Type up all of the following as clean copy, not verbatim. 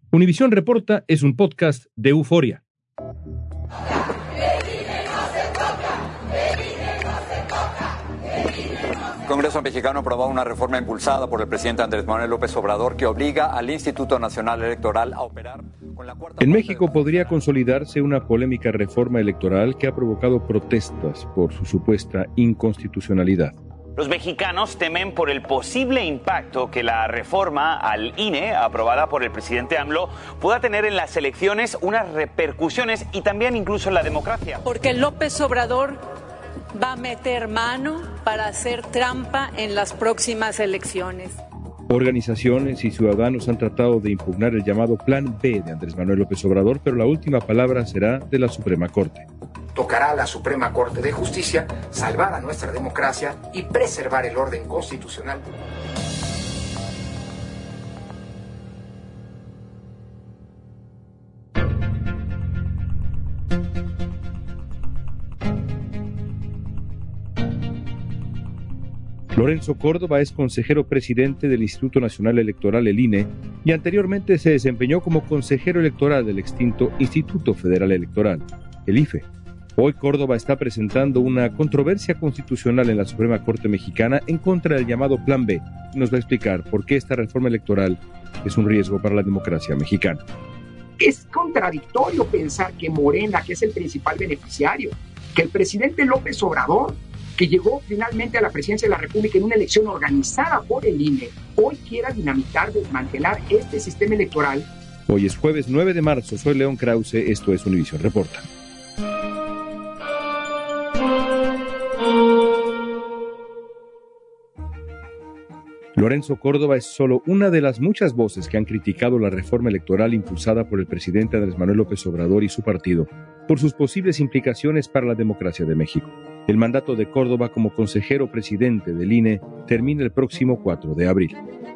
Univisión Reporta es un podcast de Euforia. El Congreso mexicano aprobó una reforma impulsada por el presidente Andrés Manuel López Obrador que obliga al Instituto Nacional Electoral a operar con la cuarta. En México podría consolidarse una polémica reforma electoral que ha provocado protestas por su supuesta inconstitucionalidad. Los mexicanos temen por el posible impacto que la reforma al INE, aprobada por el presidente AMLO, pueda tener en las elecciones, unas repercusiones y también incluso en la democracia. Porque López Obrador va a meter mano para hacer trampa en las próximas elecciones. Organizaciones y ciudadanos han tratado de impugnar el llamado Plan B de Andrés Manuel López Obrador, pero la última palabra será de la Suprema Corte. Tocará a la Suprema Corte de Justicia salvar a nuestra democracia y preservar el orden constitucional. Lorenzo Córdoba es consejero presidente del Instituto Nacional Electoral, el INE, y anteriormente se desempeñó como consejero electoral del extinto Instituto Federal Electoral, el IFE. Hoy Córdoba está presentando una controversia constitucional en la Suprema Corte Mexicana en contra del llamado Plan B. Nos va a explicar por qué esta reforma electoral es un riesgo para la democracia mexicana. Es contradictorio pensar que Morena, que es el principal beneficiario, que el presidente López Obrador, que llegó finalmente a la presidencia de la República en una elección organizada por el INE, hoy quiera dinamitar, desmantelar este sistema electoral. Hoy es jueves 9 de marzo, soy León Krause, esto es Univisión Reporta. Lorenzo Córdoba es solo una de las muchas voces que han criticado la reforma electoral impulsada por el presidente Andrés Manuel López Obrador y su partido por sus posibles implicaciones para la democracia de México. El mandato de Córdoba como consejero presidente del INE termina el próximo 4 de abril.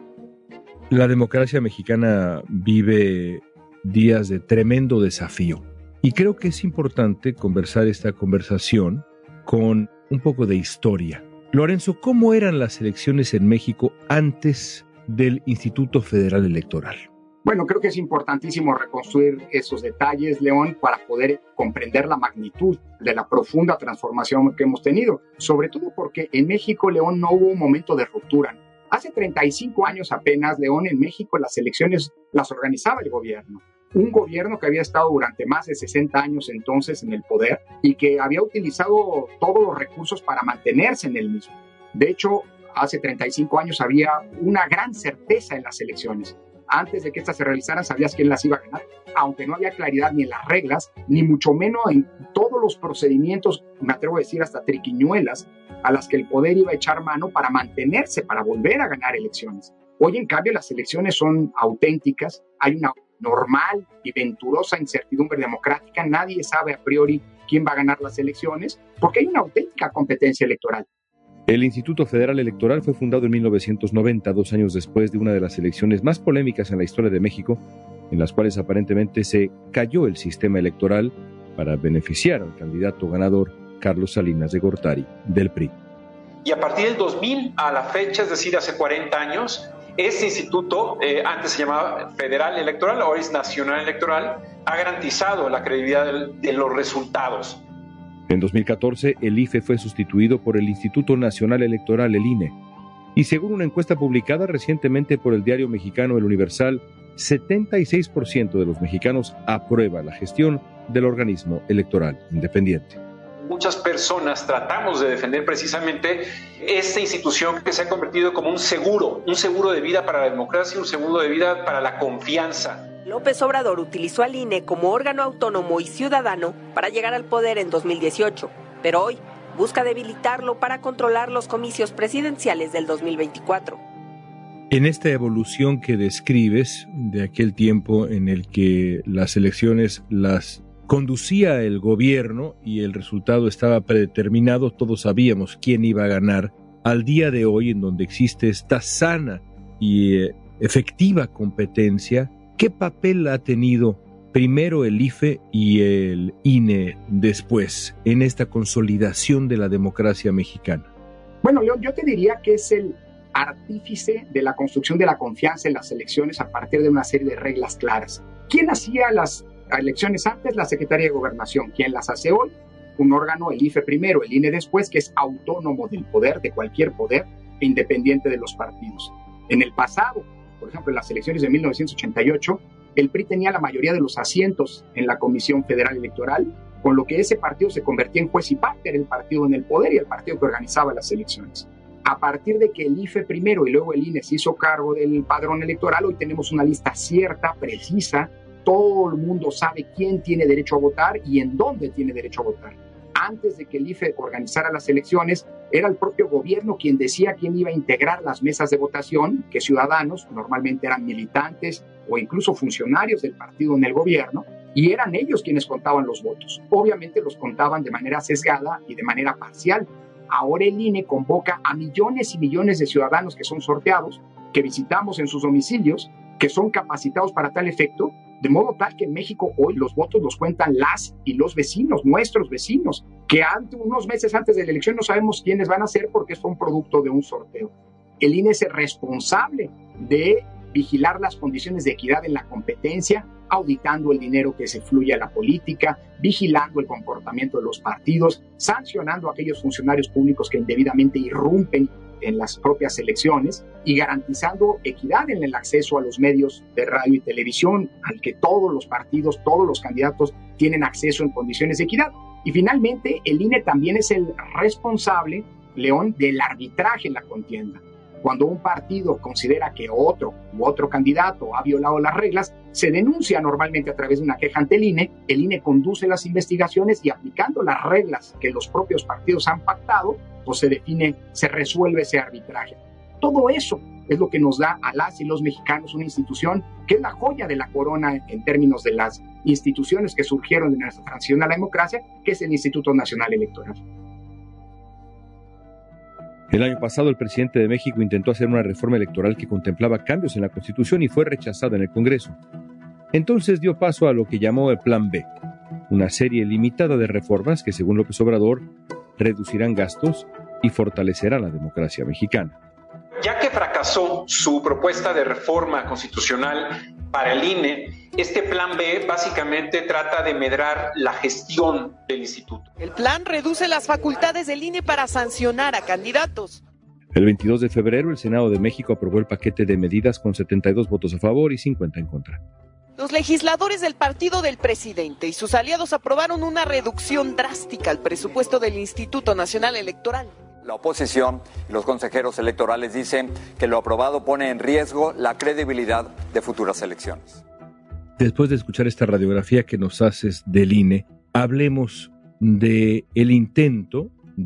La democracia mexicana vive días de tremendo desafío y creo que es importante conversar esta conversación con un poco de historia. Lorenzo, ¿cómo eran las elecciones en México antes del Instituto Federal Electoral? Bueno, creo que es importantísimo reconstruir esos detalles, León, para poder comprender la magnitud de la profunda transformación que hemos tenido, sobre todo porque en México, León, no hubo un momento de ruptura. Hace 35 años apenas, León, en México las elecciones las organizaba el gobierno. Un gobierno que había estado durante más de 60 años entonces en el poder y que había utilizado todos los recursos para mantenerse en el mismo. De hecho, hace 35 años había una gran certeza en las elecciones. Antes de que éstas se realizaran, sabías quién las iba a ganar, aunque no había claridad ni en las reglas, ni mucho menos en todos los procedimientos, me atrevo a decir hasta triquiñuelas, a las que el poder iba a echar mano para mantenerse, para volver a ganar elecciones. Hoy, en cambio, las elecciones son auténticas, hay una normal y venturosa incertidumbre democrática, nadie sabe a priori quién va a ganar las elecciones, porque hay una auténtica competencia electoral. El Instituto Federal Electoral fue fundado en 1990, 2 años después de una de las elecciones más polémicas en la historia de México, en las cuales aparentemente se cayó el sistema electoral para beneficiar al candidato ganador Carlos Salinas de Gortari, del PRI. Y a partir del 2000 a la fecha, es decir, hace 40 años, este instituto, antes se llamaba Federal Electoral, ahora es Nacional Electoral, ha garantizado la credibilidad de los resultados. En 2014, el IFE fue sustituido por el Instituto Nacional Electoral, el INE. Y según una encuesta publicada recientemente por el diario mexicano El Universal, 76% de los mexicanos aprueba la gestión del organismo electoral independiente. Muchas personas tratamos de defender precisamente esta institución que se ha convertido como un seguro de vida para la democracia, un seguro de vida para la confianza. López Obrador utilizó al INE como órgano autónomo y ciudadano para llegar al poder en 2018, pero hoy busca debilitarlo para controlar los comicios presidenciales del 2024. En esta evolución que describes de aquel tiempo en el que las elecciones las conducía el gobierno y el resultado estaba predeterminado, todos sabíamos quién iba a ganar, al día de hoy en donde existe esta sana y efectiva competencia, ¿qué papel ha tenido primero el IFE y el INE después en esta consolidación de la democracia mexicana? Bueno, León, yo te diría que es el artífice de la construcción de la confianza en las elecciones a partir de una serie de reglas claras. ¿Quién hacía las elecciones antes? La Secretaría de Gobernación. ¿Quién las hace hoy? Un órgano, el IFE primero, el INE después, que es autónomo del poder, de cualquier poder, e independiente de los partidos. En el pasado, por ejemplo, en las elecciones de 1988, el PRI tenía la mayoría de los asientos en la Comisión Federal Electoral, con lo que ese partido se convertía en juez y parte, era el partido en el poder y el partido que organizaba las elecciones. A partir de que el IFE primero y luego el INE se hizo cargo del padrón electoral, hoy tenemos una lista cierta, precisa, todo el mundo sabe quién tiene derecho a votar y en dónde tiene derecho a votar. Antes de que el IFE organizara las elecciones, era el propio gobierno quien decía quién iba a integrar las mesas de votación, que ciudadanos, normalmente eran militantes o incluso funcionarios del partido en el gobierno, y eran ellos quienes contaban los votos. Obviamente los contaban de manera sesgada y de manera parcial. Ahora el INE convoca a millones y millones de ciudadanos que son sorteados, que visitamos en sus domicilios, que son capacitados para tal efecto, de modo tal que en México hoy los votos los cuentan las y los vecinos, nuestros vecinos, que unos meses antes de la elección no sabemos quiénes van a ser porque es un producto de un sorteo. El INE es el responsable de vigilar las condiciones de equidad en la competencia, auditando el dinero que se fluye a la política, vigilando el comportamiento de los partidos, sancionando a aquellos funcionarios públicos que indebidamente irrumpen en las propias elecciones y garantizando equidad en el acceso a los medios de radio y televisión, al que todos los partidos, todos los candidatos tienen acceso en condiciones de equidad. Y finalmente, el INE también es el responsable, León, del arbitraje en la contienda. Cuando un partido considera que otro candidato ha violado las reglas, se denuncia normalmente a través de una queja ante el INE conduce las investigaciones y aplicando las reglas que los propios partidos han pactado, pues se resuelve ese arbitraje. Todo eso es lo que nos da a las y los mexicanos una institución que es la joya de la corona en términos de las instituciones que surgieron de nuestra transición a la democracia, que es el Instituto Nacional Electoral. El año pasado, el presidente de México intentó hacer una reforma electoral que contemplaba cambios en la Constitución y fue rechazada en el Congreso. Entonces dio paso a lo que llamó el Plan B, una serie limitada de reformas que, según López Obrador, reducirán gastos y fortalecerán la democracia mexicana. Ya que fracasó su propuesta de reforma constitucional para el INE, este Plan B básicamente trata de medrar la gestión del instituto. El plan reduce las facultades del INE para sancionar a candidatos. El 22 de febrero, el Senado de México aprobó el paquete de medidas con 72 votos a favor y 50 en contra. Los legisladores del partido del presidente y sus aliados aprobaron una reducción drástica al presupuesto del Instituto Nacional Electoral. La oposición y los consejeros electorales dicen que lo aprobado pone en riesgo la credibilidad de futuras elecciones. Después de escuchar esta radiografía que nos haces del INE, hablemos del intento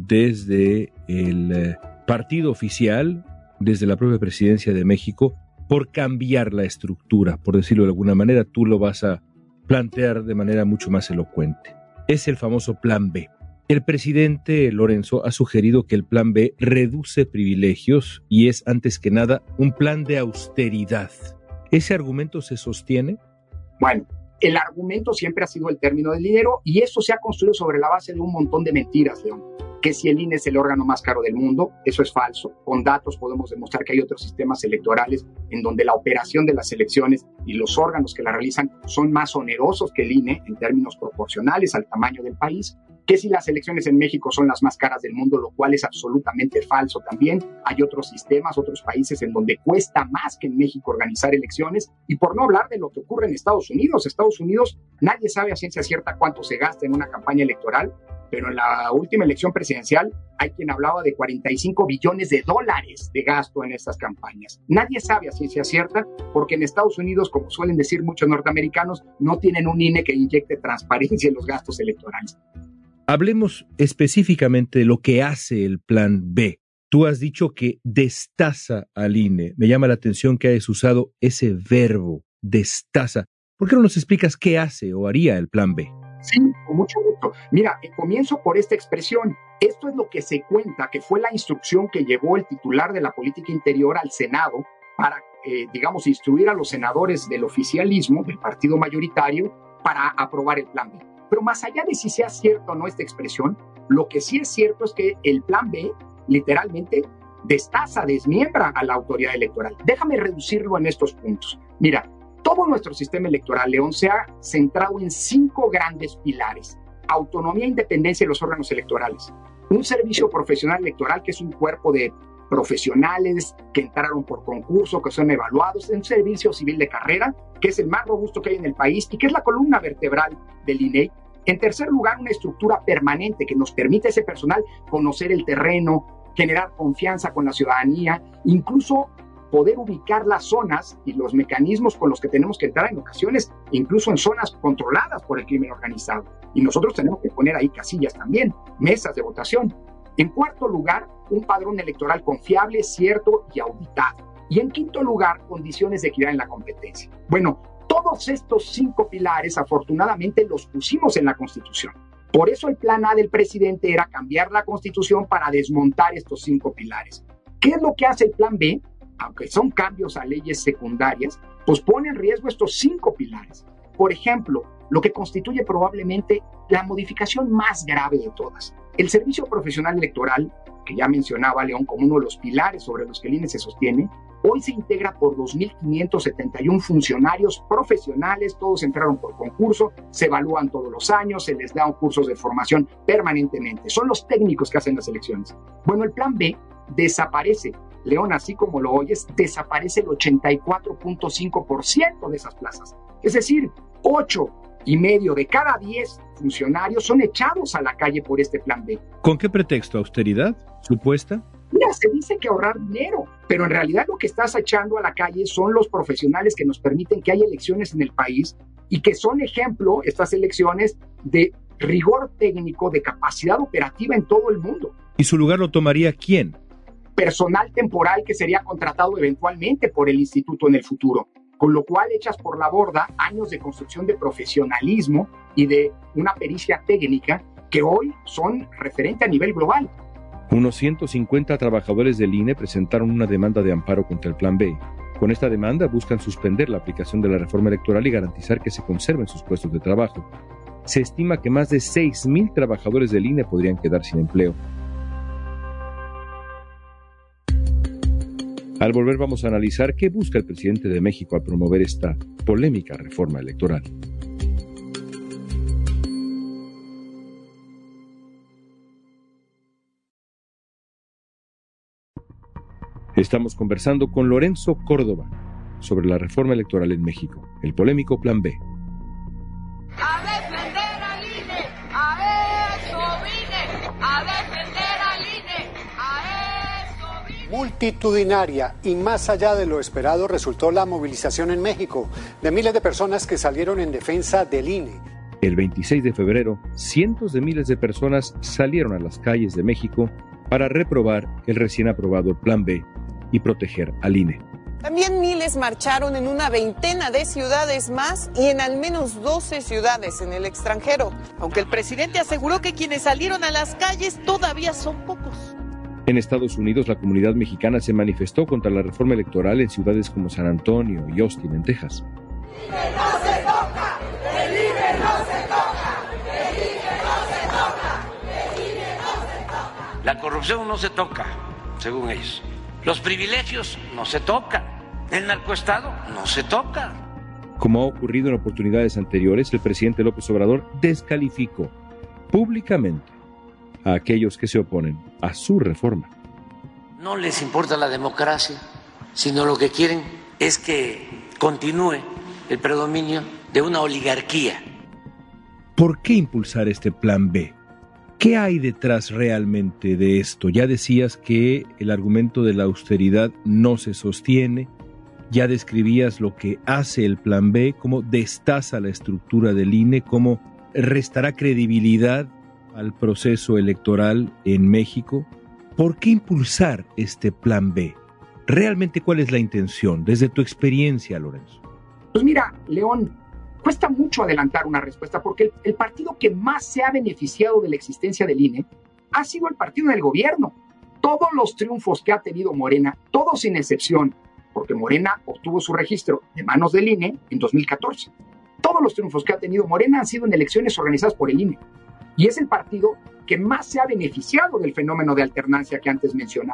desde el partido oficial, desde la propia presidencia de México, por cambiar la estructura, por decirlo de alguna manera. Tú lo vas a plantear de manera mucho más elocuente. Es el famoso Plan B. El presidente Lorenzo ha sugerido que el Plan B reduce privilegios y es, antes que nada, un plan de austeridad. ¿Ese argumento se sostiene? Bueno, el argumento siempre ha sido el término del dinero y eso se ha construido sobre la base de un montón de mentiras, León. Que si el INE es el órgano más caro del mundo, eso es falso. Con datos podemos demostrar que hay otros sistemas electorales en donde la operación de las elecciones y los órganos que la realizan son más onerosos que el INE en términos proporcionales al tamaño del país. Que si las elecciones en México son las más caras del mundo, lo cual es absolutamente falso también. Hay otros sistemas, otros países en donde cuesta más que en México organizar elecciones. Y por no hablar de lo que ocurre en Estados Unidos. Estados Unidos, nadie sabe a ciencia cierta cuánto se gasta en una campaña electoral, pero en la última elección presidencial hay quien hablaba de $45 billones de gasto en estas campañas. Nadie sabe a ciencia cierta porque en Estados Unidos, como suelen decir muchos norteamericanos, no tienen un INE que inyecte transparencia en los gastos electorales. Hablemos específicamente de lo que hace el Plan B. Tú has dicho que destaza al INE. Me llama la atención que hayas usado ese verbo, destaza. ¿Por qué no nos explicas qué hace o haría el Plan B? Sí, con mucho gusto. Mira, comienzo por esta expresión. Esto es lo que se cuenta que fue la instrucción que llevó el titular de la política interior al Senado para, instruir a los senadores del oficialismo, del partido mayoritario, para aprobar el Plan B. Pero más allá de si sea cierto o no esta expresión, lo que sí es cierto es que el Plan B literalmente destaza, desmiembra a la autoridad electoral. Déjame reducirlo en estos puntos. Mira, todo nuestro sistema electoral, León, se ha centrado en 5 grandes pilares: autonomía e independencia de los órganos electorales, un servicio profesional electoral, que es un cuerpo de profesionales que entraron por concurso, que son evaluados, un servicio civil de carrera, que es el más robusto que hay en el país y que es la columna vertebral del INE. En tercer lugar, una estructura permanente que nos permite a ese personal conocer el terreno, generar confianza con la ciudadanía, incluso poder ubicar las zonas y los mecanismos con los que tenemos que entrar en ocasiones, incluso en zonas controladas por el crimen organizado. Y nosotros tenemos que poner ahí casillas también, mesas de votación. En cuarto lugar, un padrón electoral confiable, cierto y auditado. Y en quinto lugar, condiciones de equidad en la competencia. Bueno, todos estos 5 pilares, afortunadamente, los pusimos en la Constitución. Por eso el plan A del presidente era cambiar la Constitución para desmontar estos 5 pilares. ¿Qué es lo que hace el plan B? Aunque son cambios a leyes secundarias, pues pone en riesgo estos 5 pilares. Por ejemplo, lo que constituye probablemente la modificación más grave de todas. El servicio profesional electoral, que ya mencionaba León como uno de los pilares sobre los que el INE se sostiene, hoy se integra por 2.571 funcionarios profesionales, todos entraron por concurso, se evalúan todos los años, se les dan cursos de formación permanentemente. Son los técnicos que hacen las elecciones. Bueno, el plan B desaparece. León, así como lo oyes, desaparece el 84.5% de esas plazas. Es decir, 8,5 de cada 10 funcionarios son echados a la calle por este plan B. ¿Con qué pretexto? ¿Austeridad? ¿Supuesta? Mira, se dice que ahorrar dinero, pero en realidad lo que estás echando a la calle son los profesionales que nos permiten que haya elecciones en el país y que son ejemplo, estas elecciones, de rigor técnico, de capacidad operativa en todo el mundo. ¿Y su lugar lo tomaría quién? Personal temporal que sería contratado eventualmente por el instituto en el futuro, con lo cual echas por la borda años de construcción de profesionalismo y de una pericia técnica que hoy son referente a nivel global. Unos 150 trabajadores del INE presentaron una demanda de amparo contra el Plan B. Con esta demanda buscan suspender la aplicación de la reforma electoral y garantizar que se conserven sus puestos de trabajo. Se estima que más de 6,000 trabajadores del INE podrían quedar sin empleo. Al volver vamos a analizar qué busca el presidente de México al promover esta polémica reforma electoral. Estamos conversando con Lorenzo Córdoba sobre la reforma electoral en México, el polémico Plan B. ¡A defender al INE! ¡A eso vine! ¡A defender al INE! ¡A eso vine! Multitudinaria y más allá de lo esperado resultó la movilización en México de miles de personas que salieron en defensa del INE. El 26 de febrero, cientos de miles de personas salieron a las calles de México para reprobar el recién aprobado Plan B y proteger al INE. También miles marcharon en una veintena de ciudades más y en al menos 12 ciudades en el extranjero, aunque el presidente aseguró que quienes salieron a las calles todavía son pocos. En Estados Unidos, la comunidad mexicana se manifestó contra la reforma electoral en ciudades como San Antonio y Austin, en Texas. ¡El INE no se toca! ¡El INE no se toca! ¡El INE no se toca! ¡El INE no se toca! La corrupción no se toca, según ellos. Los privilegios no se tocan. El narcoestado no se toca. Como ha ocurrido en oportunidades anteriores, el presidente López Obrador descalificó públicamente a aquellos que se oponen a su reforma. No les importa la democracia, sino lo que quieren es que continúe el predominio de una oligarquía. ¿Por qué impulsar este Plan B? ¿Qué hay detrás realmente de esto? Ya decías que el argumento de la austeridad no se sostiene, ya describías lo que hace el Plan B, cómo destaza la estructura del INE, cómo restará credibilidad al proceso electoral en México. ¿Por qué impulsar este Plan B? ¿Realmente cuál es la intención desde tu experiencia, Lorenzo? Pues mira, León, cuesta mucho adelantar una respuesta porque el partido que más se ha beneficiado de la existencia del INE ha sido el partido del gobierno. Todos los triunfos que ha tenido Morena, todos sin excepción, porque Morena obtuvo su registro de manos del INE en 2014. Todos los triunfos que ha tenido Morena han sido en elecciones organizadas por el INE. Y es el partido que más se ha beneficiado del fenómeno de alternancia que antes mencionaba.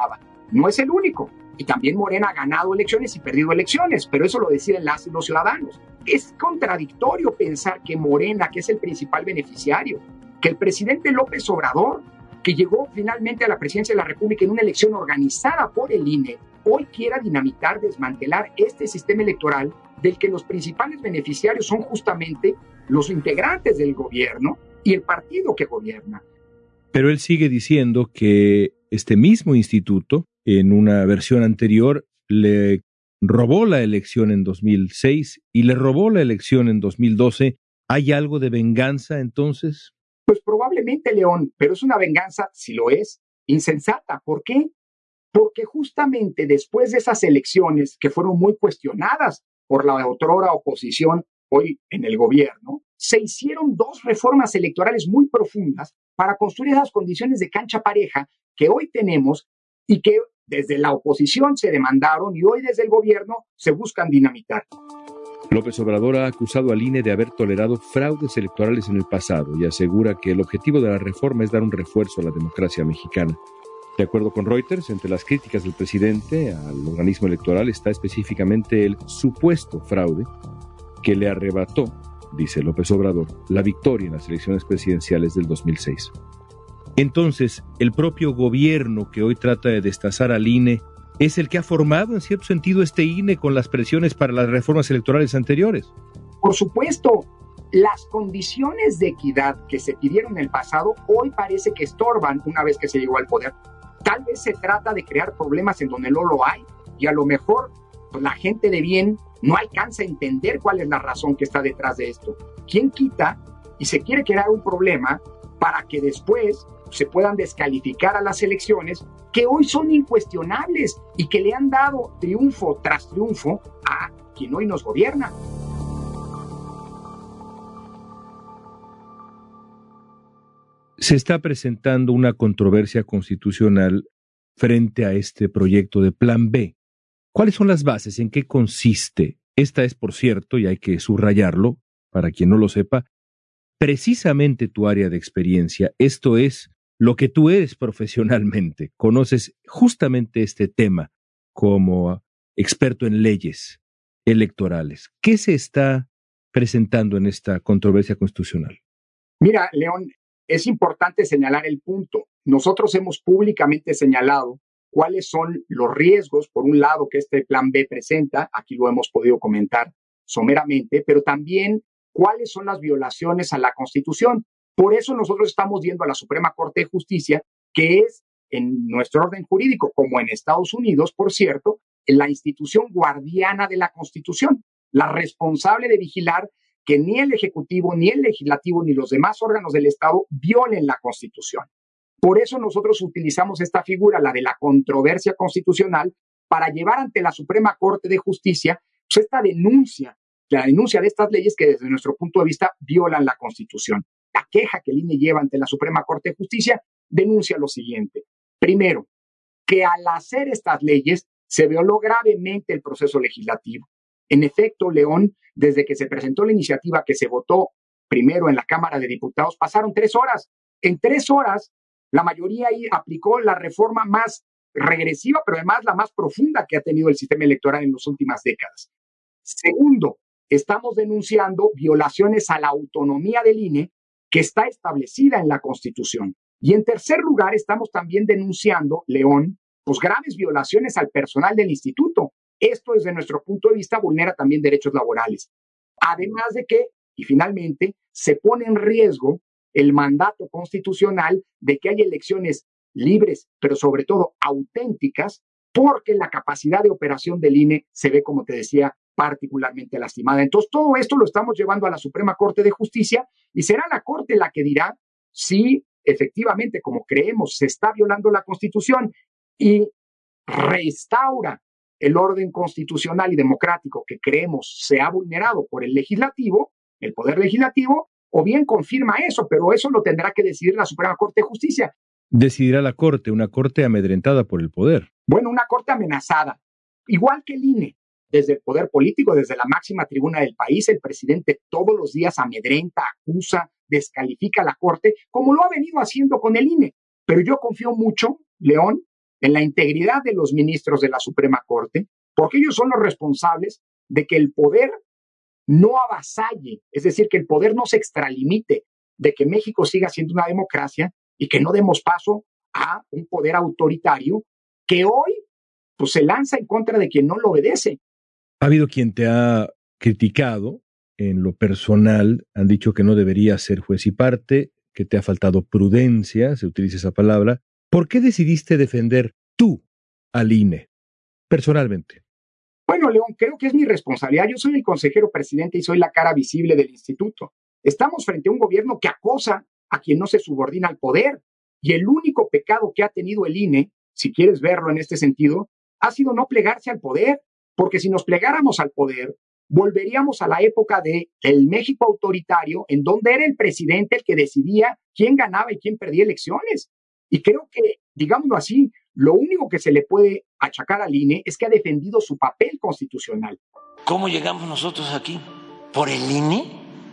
no es el único. Y también Morena ha ganado elecciones y perdido elecciones, pero eso lo deciden las y los ciudadanos. Es contradictorio pensar que Morena, que es el principal beneficiario, que el presidente López Obrador, que llegó finalmente a la presidencia de la República en una elección organizada por el INE, hoy quiera dinamitar, desmantelar este sistema electoral del que los principales beneficiarios son justamente los integrantes del gobierno y el partido que gobierna. Pero él sigue diciendo que este mismo instituto, en una versión anterior, le robó la elección en 2006 y le robó la elección en 2012. ¿Hay algo de venganza entonces? Pues probablemente, León, pero es una venganza, si lo es, insensata. ¿Por qué? Porque justamente después de esas elecciones que fueron muy cuestionadas por la otrora oposición hoy en el gobierno, se hicieron 2 reformas electorales muy profundas para construir esas condiciones de cancha pareja que hoy tenemos y que desde la oposición se demandaron y hoy desde el gobierno se buscan dinamitar. López Obrador ha acusado al INE de haber tolerado fraudes electorales en el pasado y asegura que el objetivo de la reforma es dar un refuerzo a la democracia mexicana. De acuerdo con Reuters, entre las críticas del presidente al organismo electoral está específicamente el supuesto fraude que le arrebató, dice López Obrador, la victoria en las elecciones presidenciales del 2006. Entonces, el propio gobierno que hoy trata de destazar al INE es el que ha formado en cierto sentido este INE con las presiones para las reformas electorales anteriores. Por supuesto, las condiciones de equidad que se pidieron en el pasado hoy parece que estorban una vez que se llegó al poder. Tal vez se trata de crear problemas en donde no lo hay y a lo mejor pues, la gente de bien no alcanza a entender cuál es la razón que está detrás de esto. ¿Quién quita y se quiere crear un problema para que después se puedan descalificar a las elecciones que hoy son incuestionables y que le han dado triunfo tras triunfo a quien hoy nos gobierna? Se está presentando una controversia constitucional frente a este proyecto de Plan B. ¿Cuáles son las bases? ¿En qué consiste? Esta es, por cierto, y hay que subrayarlo, para quien no lo sepa, precisamente tu área de experiencia. Esto es lo que tú eres profesionalmente. Conoces justamente este tema como experto en leyes electorales. ¿Qué se está presentando en esta controversia constitucional? Mira, León, es importante señalar el punto. Nosotros hemos públicamente señalado cuáles son los riesgos, por un lado, que este Plan B presenta, aquí lo hemos podido comentar someramente, pero también cuáles son las violaciones a la Constitución. Por eso nosotros estamos yendo a la Suprema Corte de Justicia, que es, en nuestro orden jurídico, como en Estados Unidos, por cierto, la institución guardiana de la Constitución, la responsable de vigilar que ni el Ejecutivo, ni el Legislativo, ni los demás órganos del Estado violen la Constitución. Por eso nosotros utilizamos esta figura, la de la controversia constitucional, para llevar ante la Suprema Corte de Justicia pues, esta denuncia, la denuncia de estas leyes que desde nuestro punto de vista violan la Constitución. La queja que el INE lleva ante la Suprema Corte de Justicia denuncia lo siguiente. Primero, que al hacer estas leyes se violó gravemente el proceso legislativo. En efecto, León, desde que se presentó la iniciativa que se votó primero en la Cámara de Diputados, pasaron 3 horas. En 3 horas, la mayoría ahí aplicó la reforma más regresiva, pero además la más profunda que ha tenido el sistema electoral en las últimas décadas. Segundo, estamos denunciando violaciones a la autonomía del INE que está establecida en la Constitución. Y en tercer lugar, estamos también denunciando, León, pues graves violaciones al personal del instituto. Esto, desde nuestro punto de vista, vulnera también derechos laborales. Además de que, y finalmente, se pone en riesgo el mandato constitucional de que haya elecciones libres, pero sobre todo auténticas, porque la capacidad de operación del INE se ve, como te decía, particularmente lastimada. Entonces, todo esto lo estamos llevando a la Suprema Corte de Justicia y será la Corte la que dirá si efectivamente, como creemos, se está violando la Constitución y restaura el orden constitucional y democrático que creemos se ha vulnerado por el legislativo, el poder legislativo, o bien confirma eso, pero eso lo tendrá que decidir la Suprema Corte de Justicia. Decidirá la Corte, una Corte amedrentada por el poder. Bueno, una Corte amenazada, igual que el INE. Desde el poder político, desde la máxima tribuna del país, el presidente todos los días amedrenta, acusa, descalifica a la Corte, como lo ha venido haciendo con el INE. Pero yo confío mucho, León, en la integridad de los ministros de la Suprema Corte, porque ellos son los responsables de que el poder no avasalle, es decir, que el poder no se extralimite, de que México siga siendo una democracia y que no demos paso a un poder autoritario que hoy pues, se lanza en contra de quien no lo obedece. Ha habido quien te ha criticado en lo personal, han dicho que no deberías ser juez y parte, que te ha faltado prudencia, se utiliza esa palabra. ¿Por qué decidiste defender tú al INE, personalmente? Bueno, León, creo que es mi responsabilidad. Yo soy el consejero presidente y soy la cara visible del instituto. Estamos frente a un gobierno que acosa a quien no se subordina al poder. Y el único pecado que ha tenido el INE, si quieres verlo en este sentido, ha sido no plegarse al poder. Porque si nos plegáramos al poder, volveríamos a la época del México autoritario, en donde era el presidente el que decidía quién ganaba y quién perdía elecciones. Y creo que, digámoslo así, lo único que se le puede achacar al INE es que ha defendido su papel constitucional. ¿Cómo llegamos nosotros aquí? ¿Por el INE?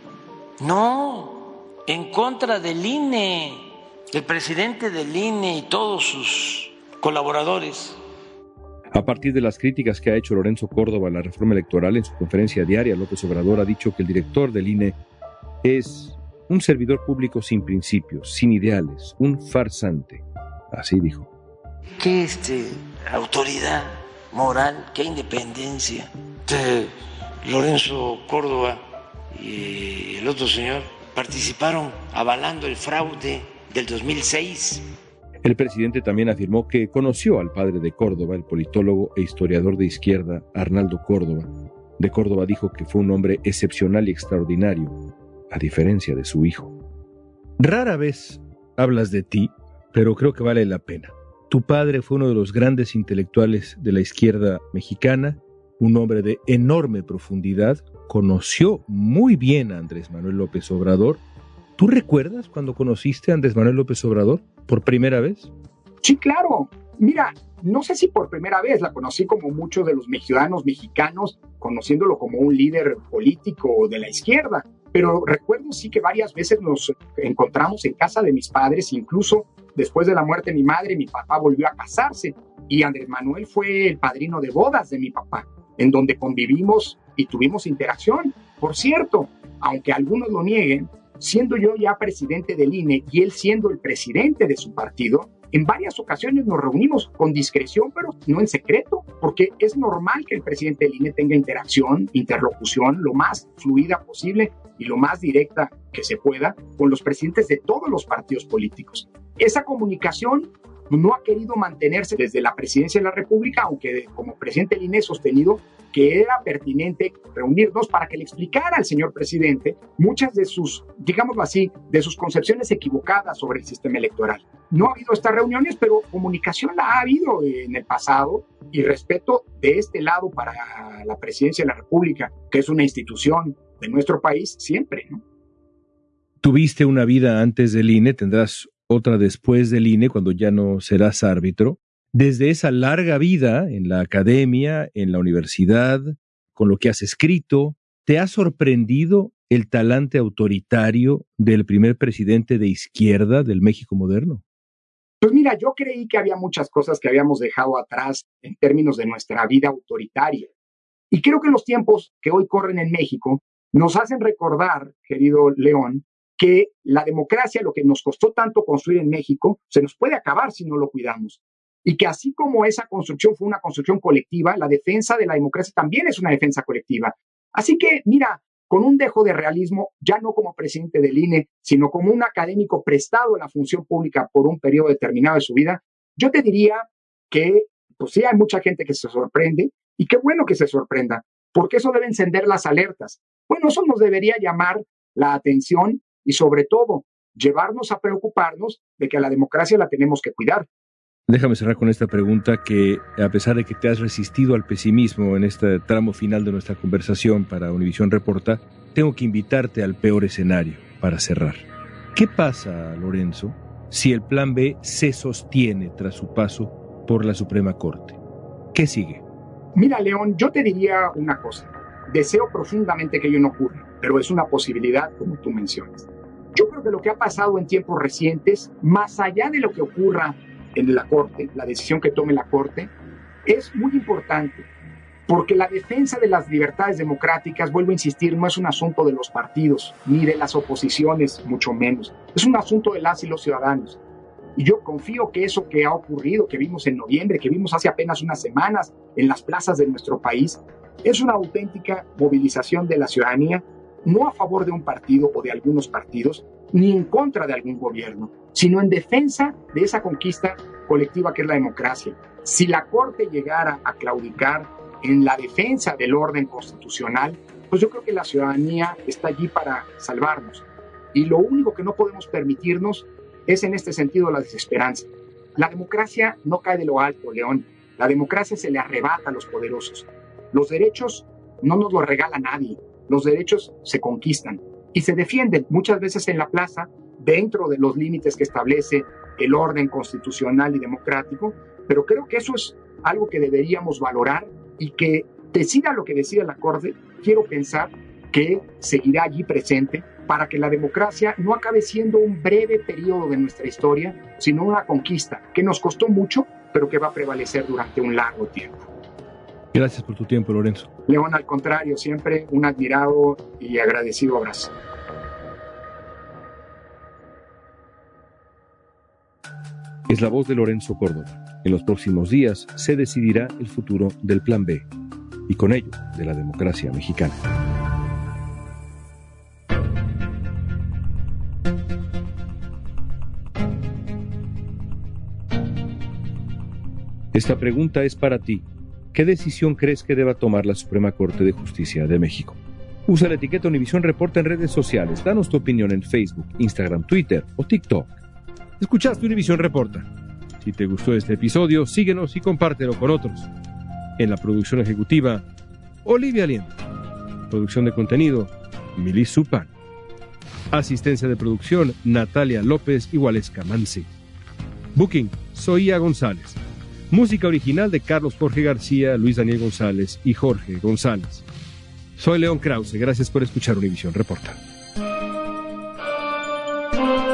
No, en contra del INE, el presidente del INE y todos sus colaboradores. A partir de las críticas que ha hecho Lorenzo Córdoba a la reforma electoral, en su conferencia diaria, López Obrador ha dicho que el director del INE es un servidor público sin principios, sin ideales, un farsante. Así dijo. ¿Qué autoridad moral, qué independencia de Lorenzo Córdoba y el otro señor participaron avalando el fraude del 2006? El presidente también afirmó que conoció al padre de Córdoba, el politólogo e historiador de izquierda Arnaldo Córdoba. De Córdoba dijo que fue un hombre excepcional y extraordinario, a diferencia de su hijo. Rara vez hablas de ti, pero creo que vale la pena. Tu padre fue uno de los grandes intelectuales de la izquierda mexicana, un hombre de enorme profundidad, conoció muy bien a Andrés Manuel López Obrador. ¿Tú recuerdas cuando conociste a Andrés Manuel López Obrador por primera vez? Sí, claro. Mira, no sé si por primera vez, la conocí como muchos de los ciudadanos mexicanos, conociéndolo como un líder político de la izquierda. Pero recuerdo sí que varias veces nos encontramos en casa de mis padres, incluso después de la muerte de mi madre, mi papá volvió a casarse y Andrés Manuel fue el padrino de bodas de mi papá, en donde convivimos y tuvimos interacción. Por cierto, aunque algunos lo nieguen, siendo yo ya presidente del INE y él siendo el presidente de su partido, en varias ocasiones nos reunimos con discreción, pero no en secreto, porque es normal que el presidente del INE tenga interacción, interlocución, lo más fluida posible y lo más directa que se pueda con los presidentes de todos los partidos políticos. Esa comunicación no ha querido mantenerse desde la presidencia de la República, aunque como presidente del INE he sostenido que era pertinente reunirnos para que le explicara al señor presidente muchas de sus, digámoslo así, de sus concepciones equivocadas sobre el sistema electoral. No ha habido estas reuniones, pero comunicación la ha habido en el pasado y respeto de este lado para la presidencia de la República, que es una institución de nuestro país, siempre, ¿no? Tuviste una vida antes del INE, tendrás otra después del INE cuando ya no serás árbitro. Desde esa larga vida en la academia, en la universidad, con lo que has escrito, ¿te ha sorprendido el talante autoritario del primer presidente de izquierda del México moderno? Pues mira, yo creí que había muchas cosas que habíamos dejado atrás en términos de nuestra vida autoritaria. Y creo que los tiempos que hoy corren en México nos hacen recordar, querido León, que la democracia, lo que nos costó tanto construir en México, se nos puede acabar si no lo cuidamos. Y que así como esa construcción fue una construcción colectiva, la defensa de la democracia también es una defensa colectiva. Así que, mira, con un dejo de realismo, ya no como presidente del INE, sino como un académico prestado a la función pública por un periodo determinado de su vida, yo te diría que, pues sí, hay mucha gente que se sorprende, y qué bueno que se sorprenda, porque eso debe encender las alertas. Bueno, eso nos debería llamar la atención y, sobre todo, llevarnos a preocuparnos de que a la democracia la tenemos que cuidar. Déjame cerrar con esta pregunta que, a pesar de que te has resistido al pesimismo en este tramo final de nuestra conversación para Univisión Reporta, tengo que invitarte al peor escenario para cerrar. ¿Qué pasa, Lorenzo, si el plan B se sostiene tras su paso por la Suprema Corte? ¿Qué sigue? Mira, León, yo te diría una cosa. Deseo profundamente que ello no ocurra, pero es una posibilidad, como tú mencionas. Yo creo que lo que ha pasado en tiempos recientes, más allá de lo que ocurra en la Corte, la decisión que tome la Corte, es muy importante, porque la defensa de las libertades democráticas, vuelvo a insistir, no es un asunto de los partidos, ni de las oposiciones, mucho menos. Es un asunto de las y los ciudadanos. Y yo confío que eso que ha ocurrido, que vimos en noviembre, que vimos hace apenas unas semanas en las plazas de nuestro país, es una auténtica movilización de la ciudadanía, no a favor de un partido o de algunos partidos, ni en contra de algún gobierno, sino en defensa de esa conquista colectiva que es la democracia. Si la Corte llegara a claudicar en la defensa del orden constitucional, pues yo creo que la ciudadanía está allí para salvarnos. Y lo único que no podemos permitirnos es en este sentido la desesperanza. La democracia no cae de lo alto, León. La democracia se le arrebata a los poderosos. Los derechos no nos los regala nadie. Los derechos se conquistan y se defienden muchas veces en la plaza dentro de los límites que establece el orden constitucional y democrático, pero creo que eso es algo que deberíamos valorar y que decida lo que decida la Corte, quiero pensar que seguirá allí presente para que la democracia no acabe siendo un breve periodo de nuestra historia, sino una conquista que nos costó mucho, pero que va a prevalecer durante un largo tiempo. Gracias por tu tiempo, Lorenzo. León, al contrario, siempre un admirado y agradecido abrazo. Es la voz de Lorenzo Córdoba. En los próximos días se decidirá el futuro del Plan B y con ello de la democracia mexicana. Esta pregunta es para ti. ¿Qué decisión crees que deba tomar la Suprema Corte de Justicia de México? Usa la etiqueta Univisión Reporta en redes sociales. Danos tu opinión en Facebook, Instagram, Twitter o TikTok. Escuchaste Univisión Reporta. Si te gustó este episodio, síguenos y compártelo con otros. En la producción ejecutiva, Olivia Aliento. Producción de contenido, Milis Supan. Asistencia de producción, Natalia López y Waleska Mansi. Booking, Zoía González. Música original de Carlos Jorge García, Luis Daniel González y Jorge González. Soy León Krause, gracias por escuchar Univisión Reporta.